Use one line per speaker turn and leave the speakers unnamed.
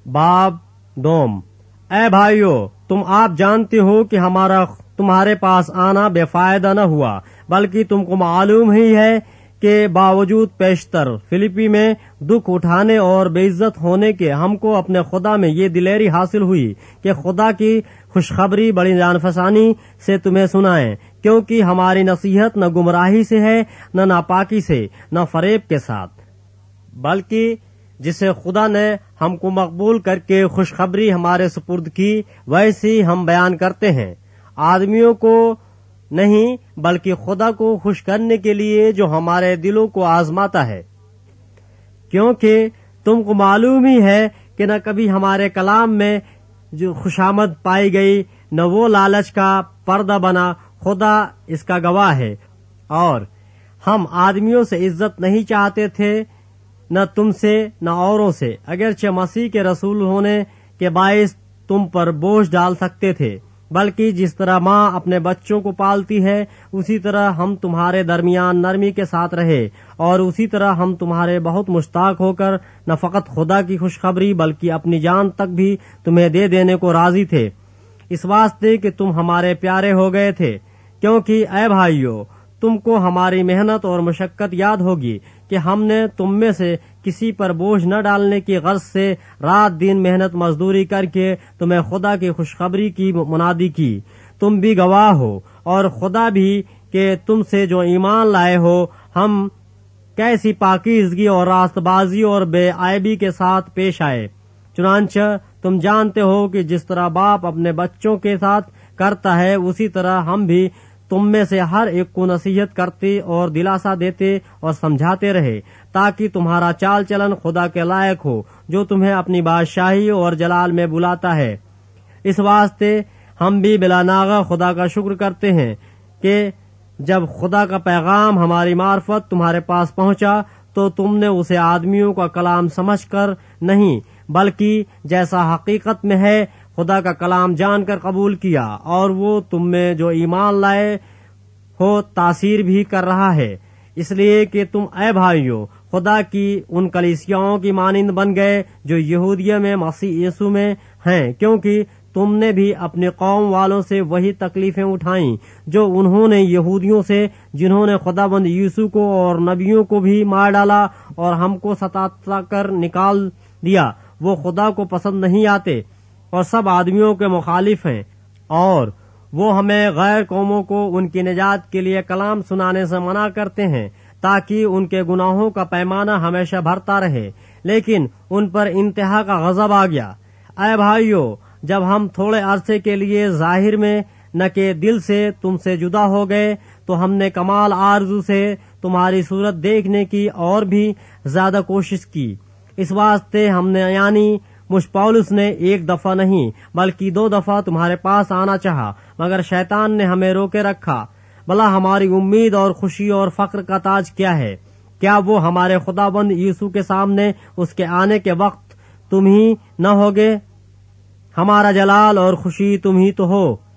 باب دوم۔ اے بھائیو، آپ جانتے ہو کہ ہمارا تمہارے پاس آنا بے فائدہ نہ ہوا، بلکہ تم کو معلوم ہی ہے کہ باوجود پیشتر فلپی میں دکھ اٹھانے اور بے عزت ہونے کے ہم کو اپنے خدا میں یہ دلیری حاصل ہوئی کہ خدا کی خوشخبری بڑی جان فسانی سے تمہیں سنائیں، کیونکہ ہماری نصیحت نہ گمراہی سے ہے، نہ ناپاکی سے، نہ فریب کے ساتھ، بلکہ جسے خدا نے ہم کو مقبول کر کے خوشخبری ہمارے سپرد کی ویسی ہم بیان کرتے ہیں، آدمیوں کو نہیں بلکہ خدا کو خوش کرنے کے لیے جو ہمارے دلوں کو آزماتا ہے، کیونکہ تم کو معلوم ہی ہے کہ نہ کبھی ہمارے کلام میں جو خوشامد پائی گئی، نہ وہ لالچ کا پردہ بنا، خدا اس کا گواہ ہے، اور ہم آدمیوں سے عزت نہیں چاہتے تھے، نہ تم سے نہ اوروں سے، اگرچہ مسیح کے رسول ہونے کے باعث تم پر بوجھ ڈال سکتے تھے، بلکہ جس طرح ماں اپنے بچوں کو پالتی ہے اسی طرح ہم تمہارے درمیان نرمی کے ساتھ رہے، اور اسی طرح ہم تمہارے بہت مشتاق ہو کر نہ فقط خدا کی خوشخبری بلکہ اپنی جان تک بھی تمہیں دے دینے کو راضی تھے، اس واسطے کہ تم ہمارے پیارے ہو گئے تھے۔ کیونکہ اے بھائیو، تم کو ہماری محنت اور مشقت یاد ہوگی کہ ہم نے تم میں سے کسی پر بوجھ نہ ڈالنے کی غرض سے رات دن محنت مزدوری کر کے تمہیں خدا کی خوشخبری کی منادی کی۔ تم بھی گواہ ہو، اور خدا بھی، کہ تم سے جو ایمان لائے ہو ہم کیسی پاکیزگی اور راست بازی اور بے عیبی کے ساتھ پیش آئے۔ چنانچہ تم جانتے ہو کہ جس طرح باپ اپنے بچوں کے ساتھ کرتا ہے، اسی طرح ہم بھی تم میں سے ہر ایک کو نصیحت کرتے اور دلاسا دیتے اور سمجھاتے رہے، تاکہ تمہارا چال چلن خدا کے لائق ہو جو تمہیں اپنی بادشاہی اور جلال میں بلاتا ہے۔ اس واسطے ہم بھی بلا ناغہ خدا کا شکر کرتے ہیں کہ جب خدا کا پیغام ہماری معرفت تمہارے پاس پہنچا تو تم نے اسے آدمیوں کا کلام سمجھ کر نہیں بلکہ جیسا حقیقت میں ہے خدا کا کلام جان کر قبول کیا، اور وہ تم میں جو ایمان لائے ہو تاثیر بھی کر رہا ہے، اس لیے کہ تم اے بھائیو خدا کی ان کلیسیاؤں کی مانند بن گئے جو یہودیہ میں مسیح یسوع میں ہیں، کیونکہ تم نے بھی اپنی قوم والوں سے وہی تکلیفیں اٹھائیں جو انہوں نے یہودیوں سے، جنہوں نے خداوند یسوع کو اور نبیوں کو بھی مار ڈالا اور ہم کو ستا کر نکال دیا۔ وہ خدا کو پسند نہیں آتے اور سب آدمیوں کے مخالف ہیں، اور وہ ہمیں غیر قوموں کو ان کی نجات کے لیے کلام سنانے سے منع کرتے ہیں تاکہ ان کے گناہوں کا پیمانہ ہمیشہ بھرتا رہے، لیکن ان پر انتہا کا غضب آ گیا۔ اے بھائیو، جب ہم تھوڑے عرصے کے لیے ظاہر میں نہ کہ دل سے تم سے جدا ہو گئے تو ہم نے کمال آرزو سے تمہاری صورت دیکھنے کی اور بھی زیادہ کوشش کی۔ اس واسطے ہم نے یعنی مجھ پولس نے ایک دفعہ نہیں بلکہ 2 دفعہ تمہارے پاس آنا چاہا، مگر شیطان نے ہمیں روکے رکھا۔ بھلا ہماری امید اور خوشی اور فخر کا تاج کیا ہے؟ کیا وہ ہمارے خداوند یسوع کے سامنے اس کے آنے کے وقت تم ہی نہ ہوگے؟ ہمارا جلال اور خوشی تم ہی تو ہو۔